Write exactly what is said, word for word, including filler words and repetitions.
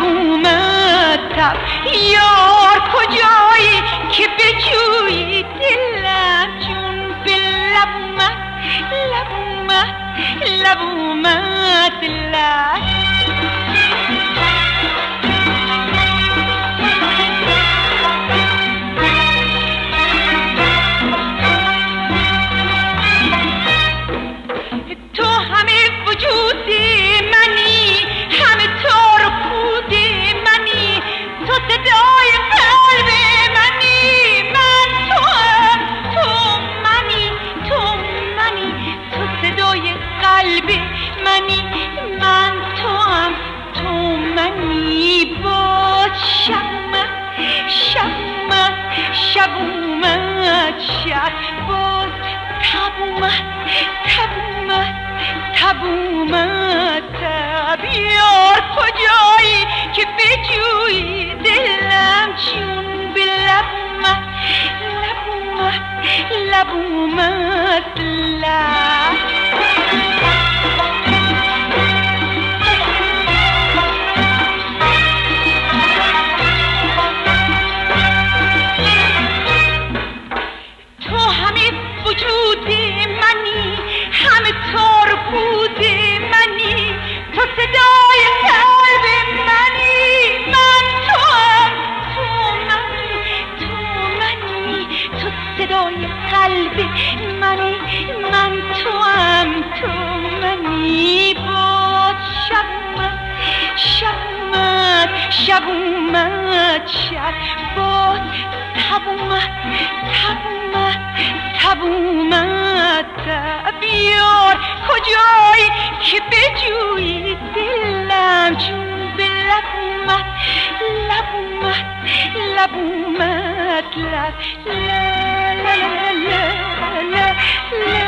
اومد تب یار کجایی که بجویی دلم جون به لب اومد لب اومد لب اومد لب تو همه وجود منی همه تار و پود منی تو صدای قلب منی من تو هم تو منی تو منی تو صدای قلب منی من تو هم تو منی باز شب اومد شب اومد شب اومد شب باز تب اومد تب اومد تب اومد تب یار کجایی که بجویی دلم جون به لب اومد لب اومد لب اومد لب تو همه وجود منی همه تار و پود منی تو صدای قلب منی من تو هم تو منی تو منی تو صدای قلب منی من تو هم تو منی باز شب اومد شب اومد شب اومد شب باز تب اومد تب اومد تب اومد تب یار کجایی که بجویی دلم جون به لب اومد لب اومد لب اومد لب لا لا لا لا لا